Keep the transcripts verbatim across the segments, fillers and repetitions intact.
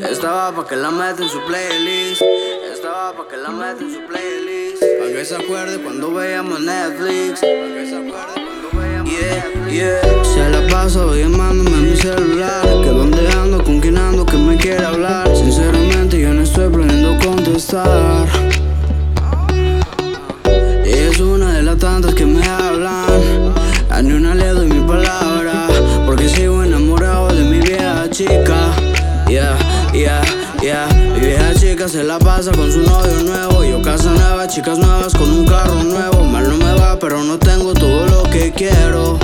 Estaba pa' que la meta en su playlist. Estaba pa' que la meta en su playlist. Pa' que se acuerde cuando veíamos Netflix. Pa' que se acuerde cuando veíamos yeah, yeah. Se la paso llamándome en mi celular. Que donde ando, con quién ando, que me quiere hablar. Sinceramente yo no estoy planeando contestar. Ella es una de las tantas que me hablan. A ni una le doy mi palabra, porque sigo enamorado de mi vieja chica. Yeah, yeah, yeah. Mi vieja chica se la pasa con su novio nuevo. Yo casa nueva, chicas nuevas con un carro nuevo. Mal no me va, pero no tengo todo lo que quiero.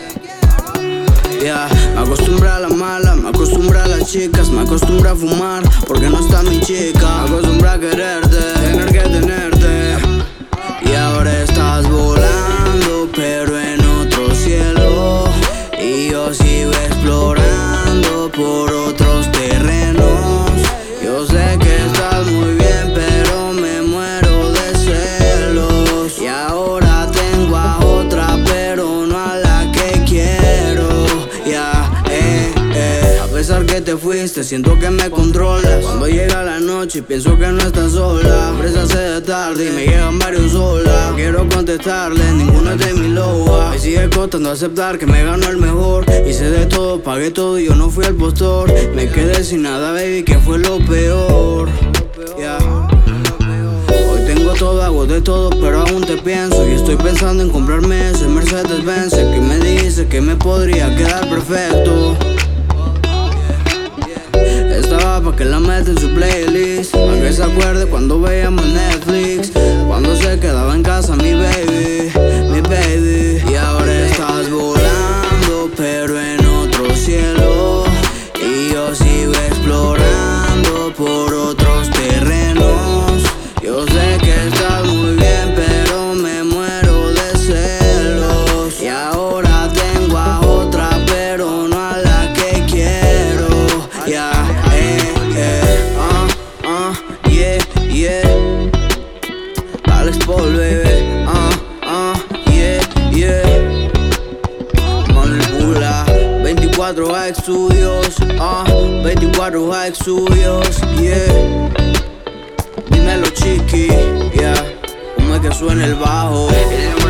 Yeah, me acostumbré a la mala, me acostumbré a las chicas, me acostumbré a fumar, porque no está mi chica. Me acostumbré a quererte, tener que tenerte. Y ahora estás volando, pero en otro cielo. Y yo sigo explorando por otros terrenos. Yo sé que estás muy bien, pero me muero de celos. Y ahora tengo a otra, pero no a la que quiero. Ya, eh, eh. A pesar que te fuiste, siento que me controlas. Cuando llega la noche pienso que no estás sola. Siempre se hace de tarde y me llegan varios sola. No quiero contestarle, ninguno es de mi loa. Me sigue costando aceptar que me ganó el mejor. Hice de todo, pagué todo y yo no fui el postor. Me quedé sin nada, baby, que fue lo peor. Yeah. Hoy tengo todo, hago de todo, pero aún te pienso. Y estoy pensando en comprarme ese Mercedes-Benz que me dice que me podría quedar perfecto. Estaba pa' que la meta en su playlist, pa' que se acuerde cuando veíamos Netflix. Cuando se quedaba en casa mi baby, mi baby. Y ahora estás volando, pero en otro cielo. Y yo sigo explorando por otros terrenos. Yo sé que estás muy bien, pero me muero de celos. Y ahora tengo a otra, pero no a la que quiero. Ya, eh, eh, uh, uh, yeah, yeah. Alex Paul, baby, uh, uh, yeah, yeah. Manuel Bula, veinticuatro High Studios, uh, veinticuatro High Studios, yeah. Dímelo, chiqui, yeah. Como es que suena el bajo.